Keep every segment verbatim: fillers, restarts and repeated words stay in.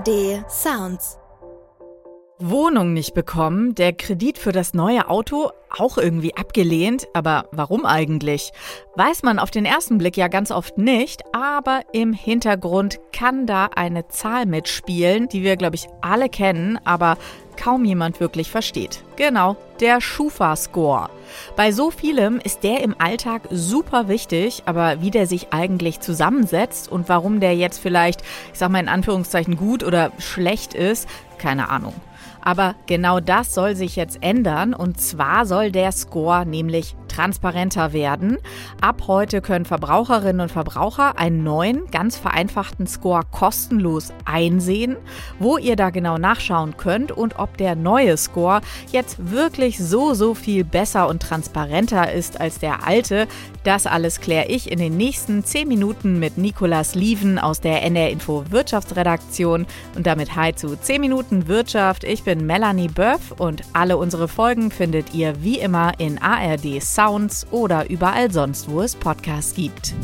R D Sounds. Wohnung nicht bekommen, der Kredit für das neue Auto auch irgendwie abgelehnt. Aber warum eigentlich? Weiß man auf den ersten Blick ja ganz oft nicht, aber im Hintergrund kann da eine Zahl mitspielen, die wir, glaube ich, alle kennen, aber kaum jemand wirklich versteht. Genau, der Schufa-Score. Bei so vielem ist der im Alltag super wichtig, aber wie der sich eigentlich zusammensetzt und warum der jetzt vielleicht, ich sag mal in Anführungszeichen, gut oder schlecht ist, keine Ahnung. Aber genau das soll sich jetzt ändern und zwar soll der Score nämlich transparenter werden. Ab heute können Verbraucherinnen und Verbraucher einen neuen, ganz vereinfachten Score kostenlos einsehen, wo ihr da genau nachschauen könnt und ob der neue Score jetzt wirklich so, so viel besser und transparenter ist als der alte. Das alles kläre ich in den nächsten zehn Minuten mit Nicolas Lieven aus der N R Info Wirtschaftsredaktion. Und damit hi zu zehn Minuten Wirtschaft. Ich bin Melanie Böff und alle unsere Folgen findet ihr wie immer in A R D Sounds oder überall sonst, wo es Podcasts gibt.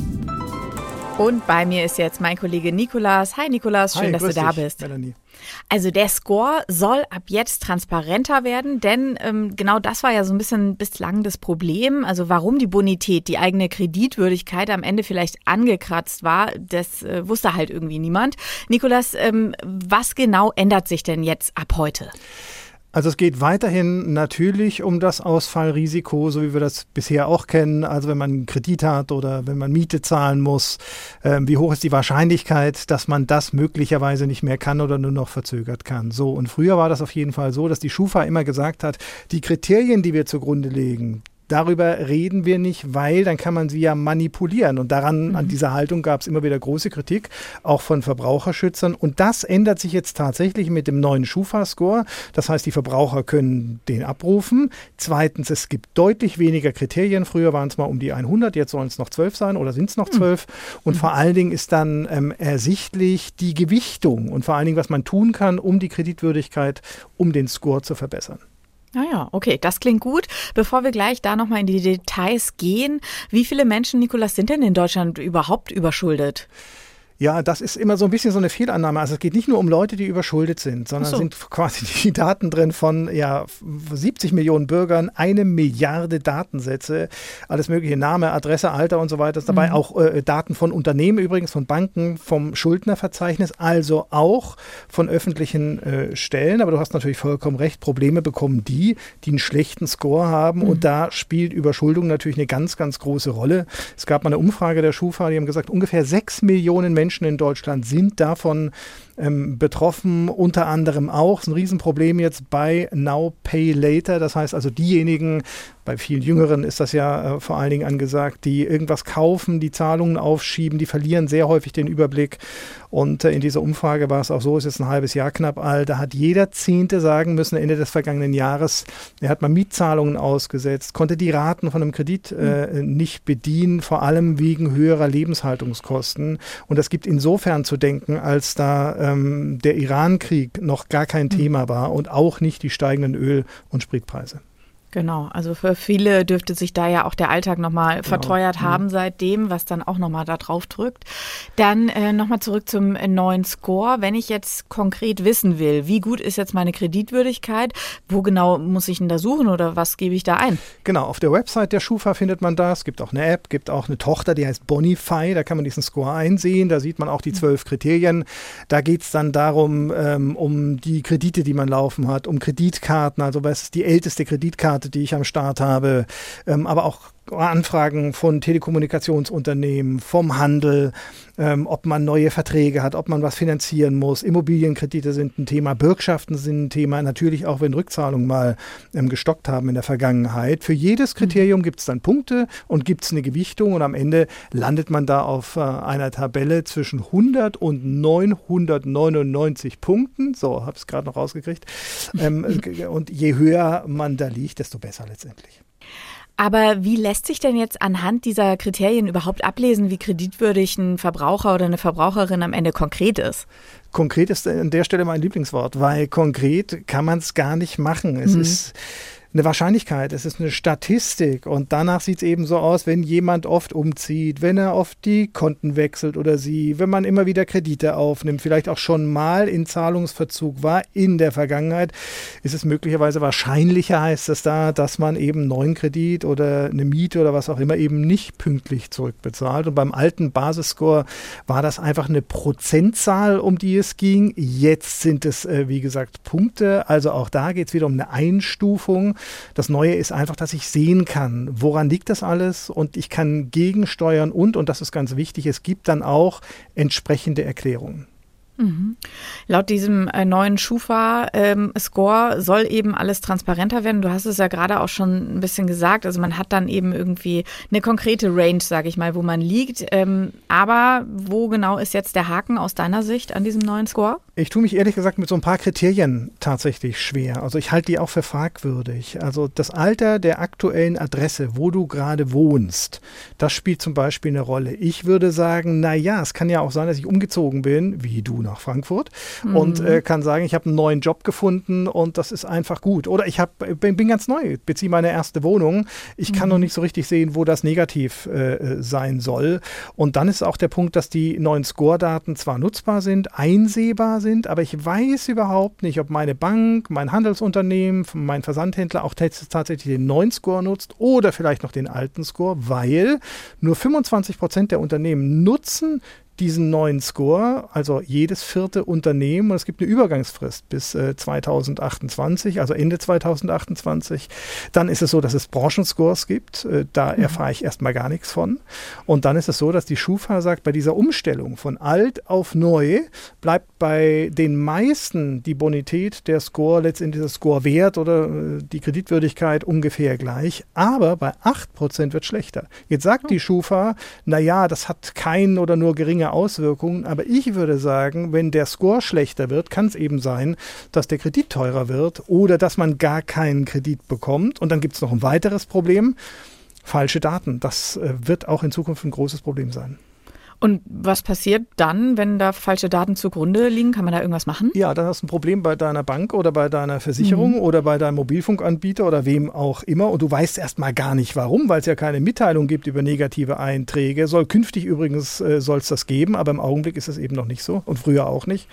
Und bei mir ist jetzt mein Kollege Nicolas. Hi Nicolas, schön, Hi, dass du da dich, bist. Melanie. Also der Score soll ab jetzt transparenter werden, denn ähm, genau das war ja so ein bisschen bislang das Problem. Also warum die Bonität, die eigene Kreditwürdigkeit am Ende vielleicht angekratzt war, das äh, wusste halt irgendwie niemand. Nicolas, ähm, was genau ändert sich denn jetzt ab heute? Also es geht weiterhin natürlich um das Ausfallrisiko, so wie wir das bisher auch kennen. Also wenn man einen Kredit hat oder wenn man Miete zahlen muss, äh, wie hoch ist die Wahrscheinlichkeit, dass man das möglicherweise nicht mehr kann oder nur noch verzögert kann. So, und früher war das auf jeden Fall so, dass die Schufa immer gesagt hat, die Kriterien, die wir zugrunde legen, darüber reden wir nicht, weil dann kann man sie ja manipulieren. Und daran, mhm. an dieser Haltung gab es immer wieder große Kritik, auch von Verbraucherschützern. Und das ändert sich jetzt tatsächlich mit dem neuen Schufa-Score. Das heißt, die Verbraucher können den abrufen. Zweitens, es gibt deutlich weniger Kriterien. Früher waren es mal um die hundert, jetzt sollen es noch zwölf sein oder sind es noch zwölf. Mhm. Und vor allen Dingen ist dann ähm, ersichtlich die Gewichtung und vor allen Dingen, was man tun kann, um die Kreditwürdigkeit, um den Score zu verbessern. Naja, okay, das klingt gut. Bevor wir gleich da nochmal in die Details gehen, wie viele Menschen, Nicolas, sind denn in Deutschland überhaupt überschuldet? Ja, das ist immer so ein bisschen so eine Fehlannahme. Also es geht nicht nur um Leute, die überschuldet sind, sondern so. sind quasi die Daten drin von ja, siebzig Millionen Bürgern, eine Milliarde Datensätze, alles mögliche, Name, Adresse, Alter und so weiter. Ist dabei mhm. auch äh, Daten von Unternehmen übrigens, von Banken, vom Schuldnerverzeichnis, also auch von öffentlichen äh, Stellen. Aber du hast natürlich vollkommen recht, Probleme bekommen die, die einen schlechten Score haben. Mhm. Und da spielt Überschuldung natürlich eine ganz, ganz große Rolle. Es gab mal eine Umfrage der Schufa, die haben gesagt, ungefähr sechs Millionen Menschen in Deutschland sind davon ähm, betroffen, unter anderem auch. Das ist ein Riesenproblem jetzt bei Now Pay Later. Das heißt also diejenigen, bei vielen Jüngeren ist das ja äh, vor allen Dingen angesagt, die irgendwas kaufen, die Zahlungen aufschieben, die verlieren sehr häufig den Überblick. Und äh, in dieser Umfrage war es auch so, es ist ein halbes Jahr knapp alt, da hat jeder Zehnte sagen müssen, Ende des vergangenen Jahres, er hat mal Mietzahlungen ausgesetzt, konnte die Raten von einem Kredit äh, nicht bedienen, vor allem wegen höherer Lebenshaltungskosten. Und das gibt insofern zu denken, als da ähm, der Iran-Krieg noch gar kein Thema war und auch nicht die steigenden Öl- und Spritpreise. Genau, also für viele dürfte sich da ja auch der Alltag nochmal genau. verteuert haben seitdem, was dann auch nochmal da drauf drückt. Dann äh, nochmal zurück zum äh, neuen Score. Wenn ich jetzt konkret wissen will, wie gut ist jetzt meine Kreditwürdigkeit, wo genau muss ich denn da suchen oder was gebe ich da ein? Genau, auf der Website der Schufa findet man das. Es gibt auch eine App, gibt auch eine Tochter, die heißt Bonify. Da kann man diesen Score einsehen. Da sieht man auch die zwölf Kriterien. Da geht es dann darum, ähm, um die Kredite, die man laufen hat, um Kreditkarten. Also was ist die älteste Kreditkarte, die ich am Start habe, ähm, aber auch Anfragen von Telekommunikationsunternehmen, vom Handel, ähm, ob man neue Verträge hat, ob man was finanzieren muss. Immobilienkredite sind ein Thema, Bürgschaften sind ein Thema, natürlich auch, wenn Rückzahlungen mal ähm, gestockt haben in der Vergangenheit. Für jedes Kriterium gibt es dann Punkte und gibt es eine Gewichtung und am Ende landet man da auf äh, einer Tabelle zwischen hundert und neunhundertneunundneunzig Punkten. So, habe ich es gerade noch rausgekriegt. Ähm, und je höher man da liegt, desto besser letztendlich. Aber wie lässt sich denn jetzt anhand dieser Kriterien überhaupt ablesen, wie kreditwürdig ein Verbraucher oder eine Verbraucherin am Ende konkret ist? Konkret ist an der Stelle mein Lieblingswort, weil konkret kann man es gar nicht machen. Es mhm. ist eine Wahrscheinlichkeit, es ist eine Statistik und danach sieht es eben so aus, wenn jemand oft umzieht, wenn er oft die Konten wechselt oder sie, wenn man immer wieder Kredite aufnimmt, vielleicht auch schon mal in Zahlungsverzug war in der Vergangenheit, ist es möglicherweise wahrscheinlicher, heißt es da, dass man eben einen neuen Kredit oder eine Miete oder was auch immer eben nicht pünktlich zurückbezahlt. Und beim alten Basisscore war das einfach eine Prozentzahl, um die es ging. Jetzt sind es, äh, wie gesagt, Punkte. Also auch da geht es wieder um eine Einstufung. Das Neue ist einfach, dass ich sehen kann, woran liegt das alles und ich kann gegensteuern und, und das ist ganz wichtig, es gibt dann auch entsprechende Erklärungen. Mhm. Laut diesem äh, neuen Schufa-Score ähm, soll eben alles transparenter werden. Du hast es ja gerade auch schon ein bisschen gesagt. Also man hat dann eben irgendwie eine konkrete Range, sage ich mal, wo man liegt. Ähm, aber wo genau ist jetzt der Haken aus deiner Sicht an diesem neuen Score? Ich tue mich ehrlich gesagt mit so ein paar Kriterien tatsächlich schwer. Also ich halte die auch für fragwürdig. Also das Alter der aktuellen Adresse, wo du gerade wohnst, das spielt zum Beispiel eine Rolle. Ich würde sagen, na ja, es kann ja auch sein, dass ich umgezogen bin, wie du nach Frankfurt, mhm. und äh, kann sagen, ich habe einen neuen Job gefunden und das ist einfach gut. Oder ich hab, bin, bin ganz neu, beziehe meine erste Wohnung. Ich kann mhm. noch nicht so richtig sehen, wo das negativ äh, sein soll. Und dann ist auch der Punkt, dass die neuen Score-Daten zwar nutzbar sind, einsehbar sind, aber ich weiß überhaupt nicht, ob meine Bank, mein Handelsunternehmen, mein Versandhändler auch t- tatsächlich den neuen Score nutzt oder vielleicht noch den alten Score, weil nur fünfundzwanzig Prozent der Unternehmen nutzen diesen neuen Score, also jedes vierte Unternehmen, und es gibt eine Übergangsfrist bis äh, zweitausendachtundzwanzig, also Ende zweitausendachtundzwanzig. Dann ist es so, dass es Branchenscores gibt, äh, da mhm. erfahre ich erstmal gar nichts von. Und dann ist es so, dass die Schufa sagt, bei dieser Umstellung von alt auf neu bleibt bei den meisten die Bonität, der Score, letztendlich das Score-Wert oder äh, die Kreditwürdigkeit ungefähr gleich, aber bei acht Prozent wird schlechter. Jetzt sagt oh. die Schufa, naja, das hat keinen oder nur geringe Auswirkungen, aber ich würde sagen, wenn der Score schlechter wird, kann es eben sein, dass der Kredit teurer wird oder dass man gar keinen Kredit bekommt. Und dann gibt es noch ein weiteres Problem, falsche Daten. Das äh, wird auch in Zukunft ein großes Problem sein. Und was passiert dann, wenn da falsche Daten zugrunde liegen? Kann man da irgendwas machen? Ja, dann hast du ein Problem bei deiner Bank oder bei deiner Versicherung mhm. oder bei deinem Mobilfunkanbieter oder wem auch immer. Und du weißt erstmal gar nicht warum, weil es ja keine Mitteilung gibt über negative Einträge. Soll künftig übrigens, äh, soll es das geben, aber im Augenblick ist es eben noch nicht so und früher auch nicht.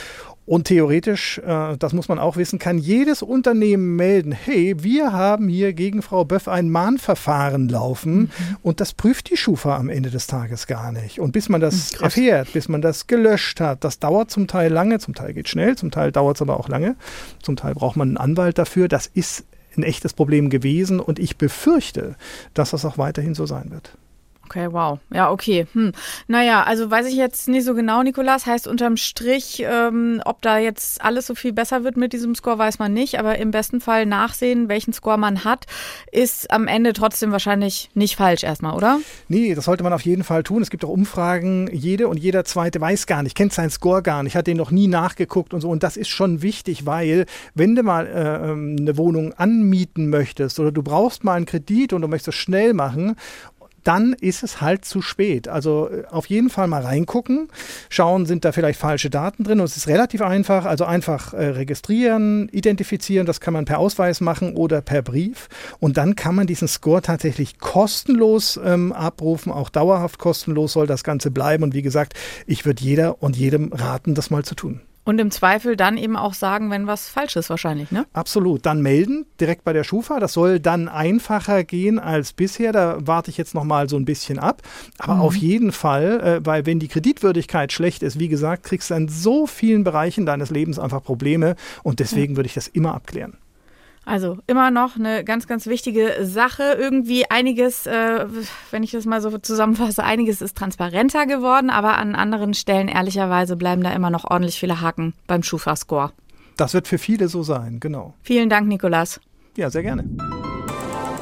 Und theoretisch, äh, das muss man auch wissen, kann jedes Unternehmen melden, hey, wir haben hier gegen Frau Böff ein Mahnverfahren laufen mhm. und das prüft die Schufa am Ende des Tages gar nicht. Und bis man das Krass. erfährt, bis man das gelöscht hat, das dauert zum Teil lange, zum Teil geht schnell, zum Teil dauert es aber auch lange, zum Teil braucht man einen Anwalt dafür. Das ist ein echtes Problem gewesen und ich befürchte, dass das auch weiterhin so sein wird. Okay, wow. Ja, okay. Hm. Naja, also weiß ich jetzt nicht so genau, Nikolas. Heißt unterm Strich, ähm, ob da jetzt alles so viel besser wird mit diesem Score, weiß man nicht. Aber im besten Fall nachsehen, welchen Score man hat, ist am Ende trotzdem wahrscheinlich nicht falsch erstmal, oder? Nee, das sollte man auf jeden Fall tun. Es gibt auch Umfragen, jede und jeder Zweite weiß gar nicht, kennt seinen Score gar nicht, hat den noch nie nachgeguckt und so. Und das ist schon wichtig, weil wenn du mal äh, eine Wohnung anmieten möchtest oder du brauchst mal einen Kredit und du möchtest es schnell machen, dann ist es halt zu spät. Also auf jeden Fall mal reingucken, schauen, sind da vielleicht falsche Daten drin. Und es ist relativ einfach, also einfach äh, registrieren, identifizieren, das kann man per Ausweis machen oder per Brief. Und dann kann man diesen Score tatsächlich kostenlos ähm, abrufen, auch dauerhaft kostenlos soll das Ganze bleiben. Und wie gesagt, ich würde jeder und jedem raten, das mal zu tun. Und im Zweifel dann eben auch sagen, wenn was falsch ist wahrscheinlich, ne? Absolut. Dann melden, direkt bei der Schufa. Das soll dann einfacher gehen als bisher. Da warte ich jetzt noch mal so ein bisschen ab. Aber mhm. auf jeden Fall, äh, weil wenn die Kreditwürdigkeit schlecht ist, wie gesagt, kriegst du in so vielen Bereichen deines Lebens einfach Probleme. Und deswegen ja. würde ich das immer abklären. Also immer noch eine ganz, ganz wichtige Sache. Irgendwie einiges, äh, wenn ich das mal so zusammenfasse, einiges ist transparenter geworden, aber an anderen Stellen ehrlicherweise bleiben da immer noch ordentlich viele Haken beim Schufa-Score. Das wird für viele so sein, genau. Vielen Dank, Nikolas. Ja, sehr gerne.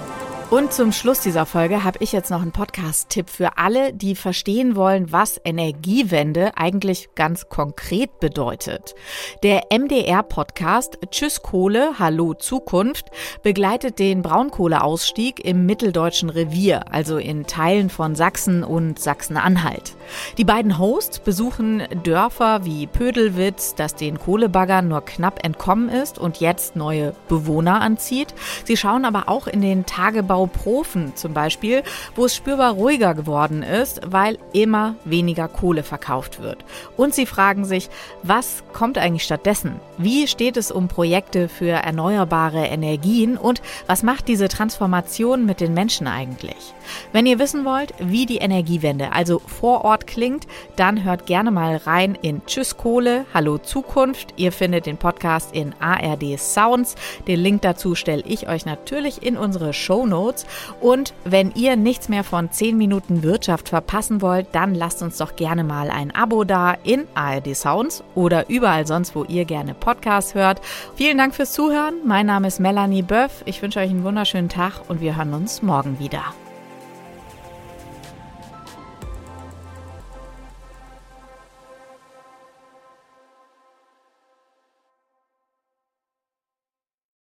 Und zum Schluss dieser Folge habe ich jetzt noch einen Podcast-Tipp für alle, die verstehen wollen, was Energiewende eigentlich ganz konkret bedeutet. Der M D R-Podcast Tschüss Kohle, Hallo Zukunft begleitet den Braunkohleausstieg im mitteldeutschen Revier, also in Teilen von Sachsen und Sachsen-Anhalt. Die beiden Hosts besuchen Dörfer wie Pödelwitz, das den Kohlebaggern nur knapp entkommen ist und jetzt neue Bewohner anzieht. Sie schauen aber auch in den Tagebau Profen zum Beispiel, wo es spürbar ruhiger geworden ist, weil immer weniger Kohle verkauft wird. Und sie fragen sich, was kommt eigentlich stattdessen? Wie steht es um Projekte für erneuerbare Energien und was macht diese Transformation mit den Menschen eigentlich? Wenn ihr wissen wollt, wie die Energiewende also vor Ort klingt, dann hört gerne mal rein in Tschüss Kohle, Hallo Zukunft. Ihr findet den Podcast in A R D Sounds. Den Link dazu stelle ich euch natürlich in unsere Shownotes. Und wenn ihr nichts mehr von zehn Minuten Wirtschaft verpassen wollt, dann lasst uns doch gerne mal ein Abo da in A R D Sounds oder überall sonst, wo ihr gerne Podcasts hört. Vielen Dank fürs Zuhören. Mein Name ist Melanie Böff. Ich wünsche euch einen wunderschönen Tag und wir hören uns morgen wieder.